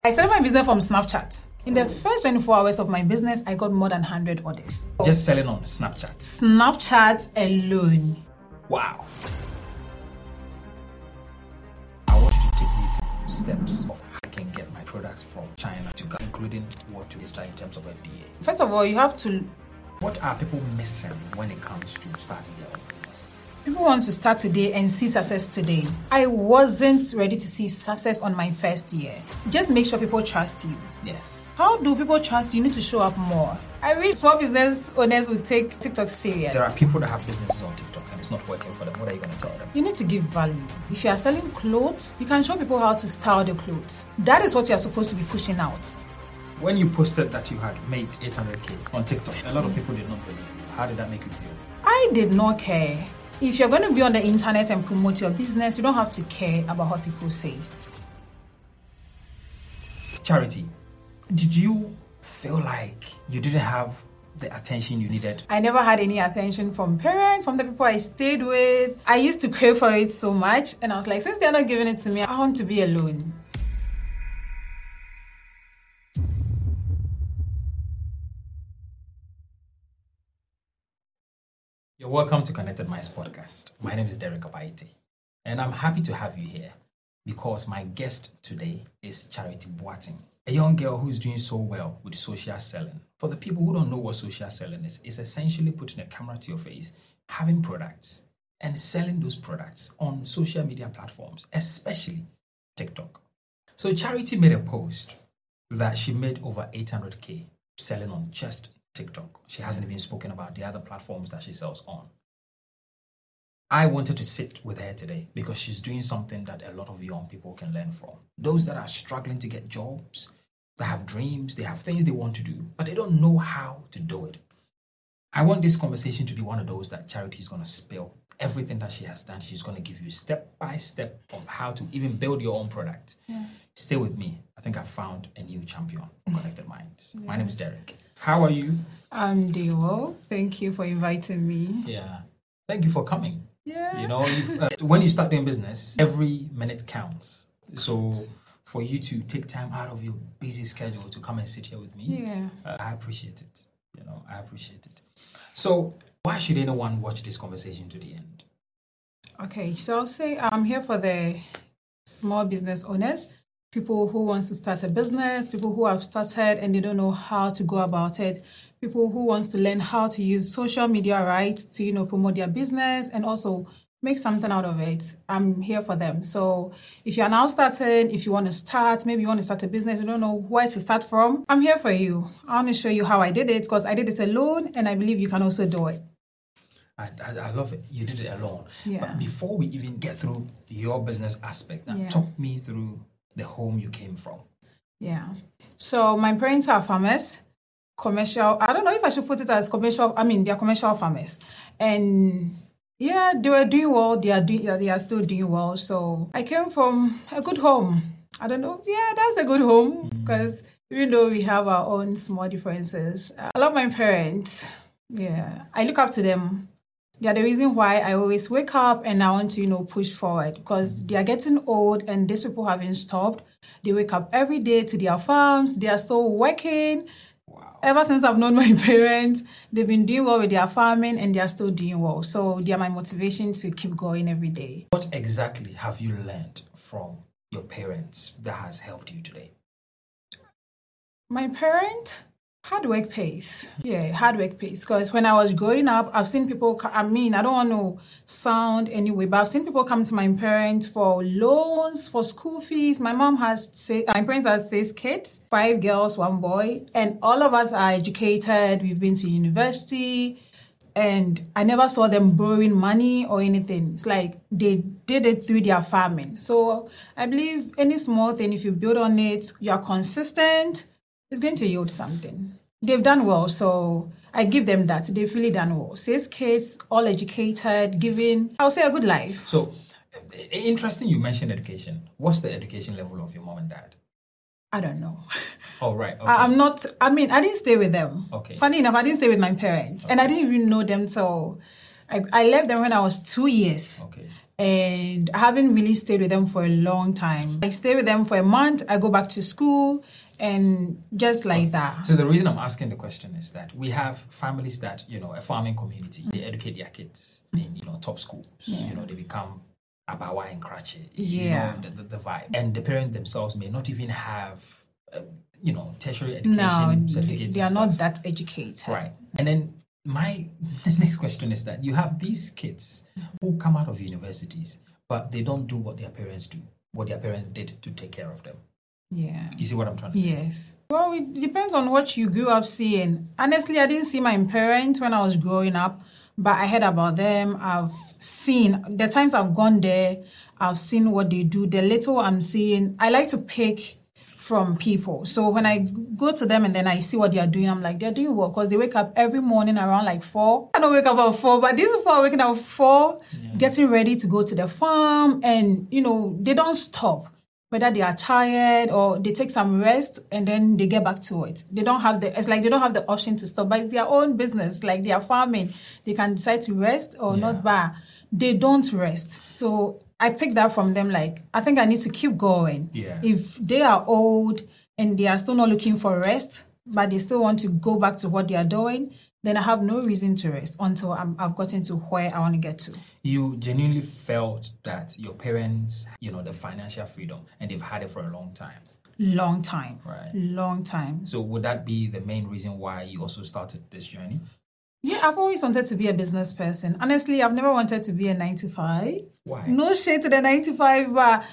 I started my business from Snapchat. In the first 24 hours of my business, I got more than 100 orders. Just selling on Snapchat? Snapchat alone. Wow. I want you to take me through steps of how I can get my products from China to Ghana, including what to decide in terms of FDA. First of all, you have to... What are people missing when it comes to starting their own business? People want to start today and see success today. I wasn't ready to see success on my first year. Just make sure people trust you. Yes. How do people trust you? You need to show up more. I wish small business owners would take TikTok serious. There are people that have businesses on TikTok and it's not working for them. What are you going to tell them? You need to give value. If you are selling clothes, you can show people how to style the clothes. That is what you are supposed to be pushing out. When you posted that you had made 800K on TikTok, a lot of people did not believe you. How did that make you feel? I did not care. If you're going to be on the internet and promote your business, you don't have to care about what people say. Charity, did you feel like you didn't have the attention you needed? I never had any attention from parents, from the people I stayed with. I used to crave for it so much, and I was like, since they're not giving it to me, I want to be alone. You're welcome to Connected Minds podcast. My name is Derek Abaite, and I'm happy to have you here because my guest today is Charity Boateng, a young girl who's doing so well with social selling. For the people who don't know what social selling is, it's essentially putting a camera to your face, having products, and selling those products on social media platforms, especially TikTok. So Charity made a post that she made over 800K selling on just TikTok. She hasn't even spoken about the other platforms that she sells on. I wanted to sit with her today because she's doing something that a lot of young people can learn from. Those that are struggling to get jobs, they have dreams, they have things they want to do, but they don't know how to do it. I want this conversation to be one of those that Charity is going to spill everything that she has done. She's going to give you step by step of how to even build your own product. Yeah. Stay with me. I think I've found a new champion for Connected Minds. Yeah. My name is Derek. How are you? I'm doing well. Thank you for inviting me. Yeah. Thank you for coming. Yeah. You know, when you start doing business, every minute counts. So for you to take time out of your busy schedule to come and sit here with me, I appreciate it. You know, I appreciate it. So why should anyone watch this conversation to the end? Okay, so I'll say I'm here for the small business owners, people who want to start a business, people who have started and they don't know how to go about it, people who want to learn how to use social media right to, promote their business and also make something out of it. I'm here for them. So if you're now starting, if you want to start, maybe you want to start a business, you don't know where to start from, I'm here for you. I want to show you how I did it because I did it alone and I believe you can also do it. I love it. You did it alone. Yeah. But before we even get through your business aspect, talk me through the home you came from. Yeah. So my parents are farmers, commercial. I don't know if I should put it as commercial. They're commercial farmers. And yeah, they were doing well. They are still doing well. So I came from a good home. I don't know. Yeah, that's a good home because even though we have our own small differences, I love my parents. Yeah, I look up to them. They are the reason why I always wake up and I want to, push forward because they are getting old and these people haven't stopped. They wake up every day to their farms. They are still working. Wow. Ever since I've known my parents, they've been doing well with their farming and they are still doing well. So they are my motivation to keep going every day. What exactly have you learned from your parents that has helped you today? My parents... Hard work pays. Yeah, hard work pays. Because when I was growing up, I've seen people, I don't want to sound anyway, but I've seen people come to my parents for loans, for school fees. My parents has 6 kids, 5 girls, 1 boy. And all of us are educated. We've been to university. And I never saw them borrowing money or anything. It's like they did it through their farming. So I believe any small thing, if you build on it, you are consistent, it's going to yield something. They've done well, so I give them that. They've really done well. 6 kids, all educated, giving, I would say, a good life. So, interesting you mentioned education. What's the education level of your mom and dad? I don't know. Oh, right. Okay. I didn't stay with them. Okay. Funny enough, I didn't stay with my parents. Okay. And I didn't even know them till I left them when I was 2 years. Okay. and I haven't really stayed with them for a long time. I stay with them for a month, I go back to school, and just like that. So the reason I'm asking the question is that we have families that, a farming community, they educate their kids in, top schools. They become Abawa and Karachi, the vibe. And the parents themselves may not even have, tertiary education certificates. They are not that educated. Right. And then my next question is that you have these kids who come out of universities, but they don't do what their parents do, what their parents did to take care of them. Yeah. You see what I'm trying to say? Yes. Well, it depends on what you grew up seeing. Honestly, I didn't see my parents when I was growing up, but I heard about them. I've seen, the times I've gone there, I've seen what they do. The little I'm seeing, I like to pick from people. So when I go to them and then I see what they are doing, I'm like, they're doing well because they wake up every morning around like 4. I don't wake up at 4, but these people are waking up at 4, getting ready to go to the farm, and, they don't stop. Whether they are tired or they take some rest and then they get back to it. It's like they don't have the option to stop, but it's their own business. Like they are farming. They can decide to rest or not, but they don't rest. So I picked that from them. Like, I think I need to keep going. Yeah. If they are old and they are still not looking for rest, but they still want to go back to what they are doing, then I have no reason to rest until I've gotten to where I want to get to. You genuinely felt that your parents, the financial freedom, and they've had it for a long time. Long time. Right. Long time. So would that be the main reason why you also started this journey? Yeah, I've always wanted to be a business person. Honestly, I've never wanted to be a 9-to-5. Why? No shade to the 9-to-5, but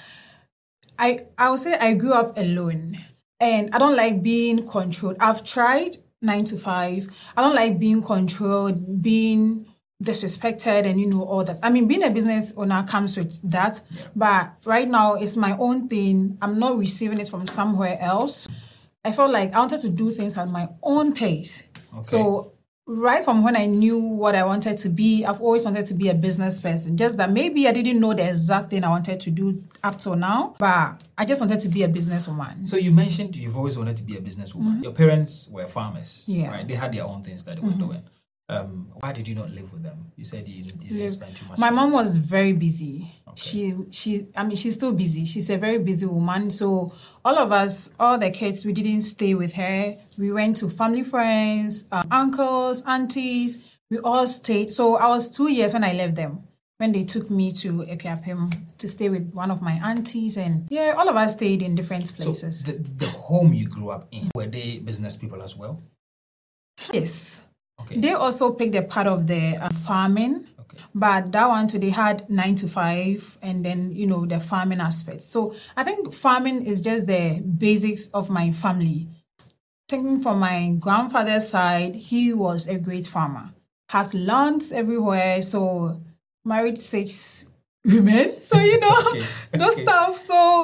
I would say I grew up alone. And I don't like being controlled. I've tried 9-to-5. I don't like being controlled, being disrespected, and all that. I mean, being a business owner comes with that. Yeah. But right now, it's my own thing. I'm not receiving it from somewhere else. I felt like I wanted to do things at my own pace. Okay. So right from when I knew what I wanted to be, I've always wanted to be a business person. Just that maybe I didn't know the exact thing I wanted to do up till now, but I just wanted to be a businesswoman. So you mentioned you've always wanted to be a businesswoman. Mm-hmm. Your parents were farmers, right? They had their own things that they were doing. Why did you not live with them? You said you didn't spend too much time. My mom was very busy. Okay. She's still busy. She's a very busy woman. So all of us, all the kids, we didn't stay with her. We went to family friends, uncles, aunties. We all stayed. So I was 2 years when I left them, when they took me to Ekapim to stay with one of my aunties. And all of us stayed in different places. So the home you grew up in, were they business people as well? Yes. Okay. They also picked a part of the farming, but that one too, they had 9-to-5 and then, the farming aspect. So I think farming is just the basics of my family. Taking from my grandfather's side, he was a great farmer, has lands everywhere, so married 6 women. So, those stuff. So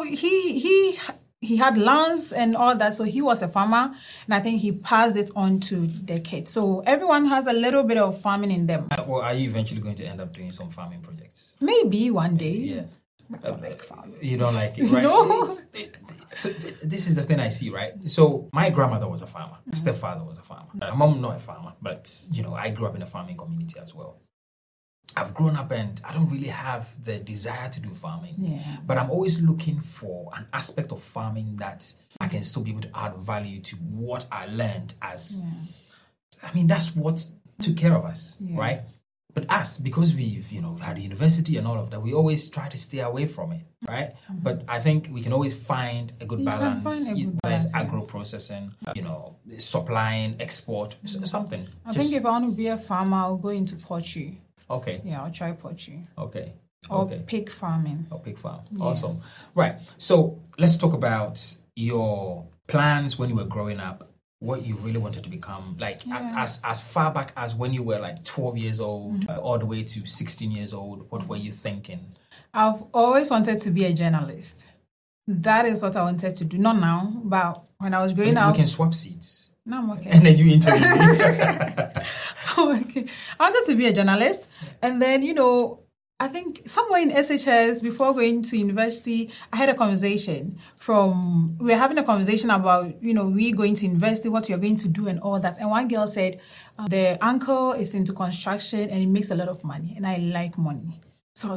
he had lands and all that, so he was a farmer, and I think he passed it on to the kids. So everyone has a little bit of farming in them. Well, are you eventually going to end up doing some farming projects? Maybe one day. Yeah. I don't like farming. You don't like it, right? No. So this is the thing I see, right? So my grandmother was a farmer. My stepfather was a farmer. My mom not a farmer, but I grew up in a farming community as well. I've grown up and I don't really have the desire to do farming. Yeah. But I'm always looking for an aspect of farming that I can still be able to add value to what I learned as... I mean, that's what took care of us, right? But us, because we've, had a university and all of that, we always try to stay away from it, right? Mm-hmm. But I think we can always find a good balance. There's agro-processing, supplying, export, something. I think if I want to be a farmer, I'll go into poultry. Okay. Yeah, I'll try poultry. Okay. Or pig farming. Or pig farm. Yeah. Awesome. Right. So let's talk about your plans when you were growing up, what you really wanted to become, as far back as when you were like 12 years old, all the way to 16 years old. What were you thinking? I've always wanted to be a journalist. That is what I wanted to do. Not now, but when I was growing up. We can swap seats. No, I'm okay. And then you interview me. Okay. I wanted to be a journalist. And then, I think somewhere in SHS, before going to university, I had a conversation we were having a conversation about, we going to university, what we are going to do and all that. And one girl said, the uncle is into construction and he makes a lot of money. And I like money. So I was like,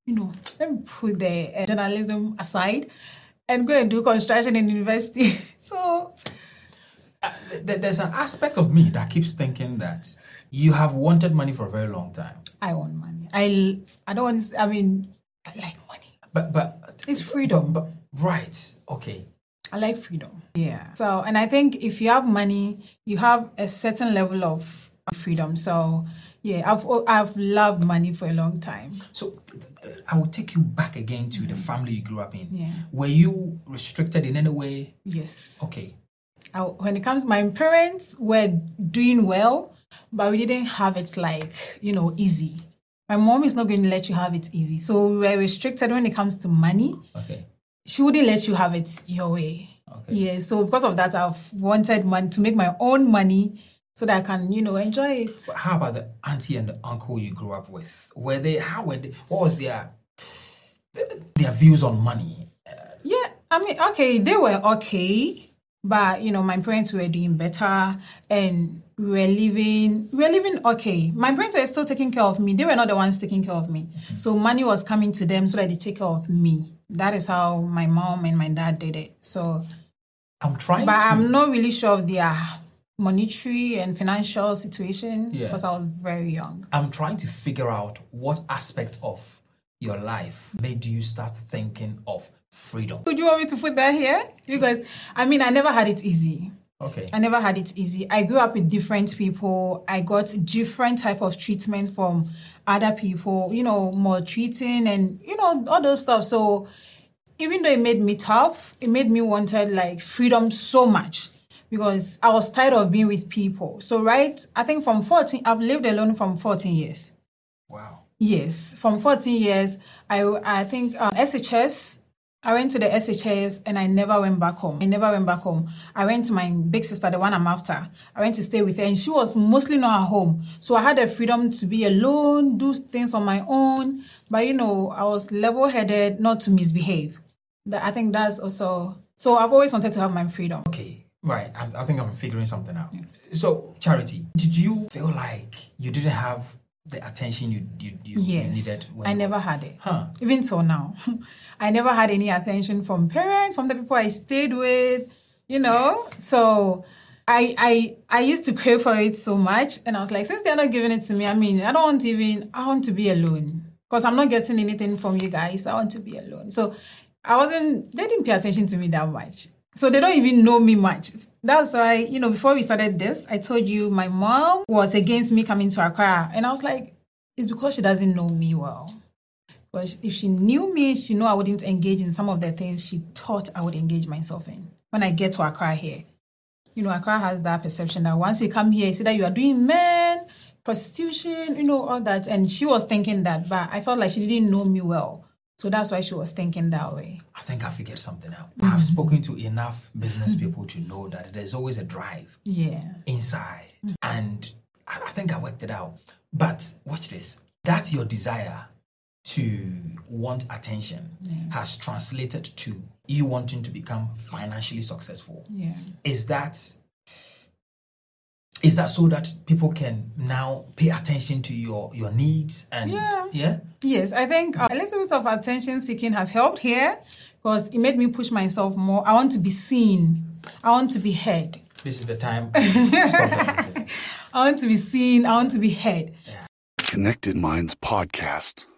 let me put the journalism aside and go and do construction in university. So there's an aspect of me that keeps thinking that you have wanted money for a very long time. I want money. I don't want. I like money. But it's freedom. But right. Okay. I like freedom. Yeah. So, and I think if you have money, you have a certain level of freedom. So, yeah, I've loved money for a long time. So, I will take you back again to the family you grew up in. Yeah. Were you restricted in any way? Yes. Okay. When it comes, my parents were doing well, but we didn't have it easy. My mom is not going to let you have it easy. So we were restricted when it comes to money. Okay. She wouldn't let you have it your way. Okay. Yeah. So because of that, I've wanted money to make my own money so that I can, enjoy it. But how about the auntie and the uncle you grew up with? What was their views on money? Yeah. Okay, they were okay. But, my parents were doing better and we were living okay. My parents were still taking care of me. They were not the ones taking care of me. Mm-hmm. So money was coming to them so that they take care of me. That is how my mom and my dad did it. So I'm not really sure of their monetary and financial situation because I was very young. I'm trying to figure out what aspect of your life made you start thinking of freedom. Would you want me to put that here? Because, I never had it easy. Okay. I never had it easy. I grew up with different people. I got different type of treatment from other people, maltreating and, all those stuff. So even though it made me tough, it made me wanted freedom so much because I was tired of being with people. So, I think from 14, I've lived alone from 14 years. Wow. Yes, from 14 years, I think SHS, I went to the SHS and I never went back home. I went to my big sister, the one I'm after. I went to stay with her and she was mostly not at home. So I had the freedom to be alone, do things on my own. But, I was level-headed, not to misbehave. I think that's also... So I've always wanted to have my freedom. Okay, right. I think I'm figuring something out. Yeah. So, Charity, did you feel like you didn't have the attention you needed? I never had it. Huh. Even so now. I never had any attention from parents, from the people I stayed with, So I used to crave for it so much. And I was like, since they're not giving it to me, I want to be alone. Because I'm not getting anything from you guys. I want to be alone. So they didn't pay attention to me that much. So they don't even know me much. That's why, before we started this, I told you my mom was against me coming to Accra. And I was like, it's because she doesn't know me well. But if she knew me, she knew I wouldn't engage in some of the things she thought I would engage myself in. When I get to Accra here, Accra has that perception that once you come here, you see that you are doing men, prostitution, all that. And she was thinking that, but I felt like she didn't know me well. So that's why she was thinking that way. I think I figured something out. Mm-hmm. I've spoken to enough business people to know that there's always a drive inside. Mm-hmm. And I think I worked it out. But watch this. That your desire to want attention has translated to you wanting to become financially successful. Yeah. Is that so that people can now pay attention to your needs? And yeah? Yes, I think a little bit of attention seeking has helped here because it made me push myself more. I want to be seen. I want to be heard. This is the time. I want to be seen. I want to be heard. Connected Minds Podcast.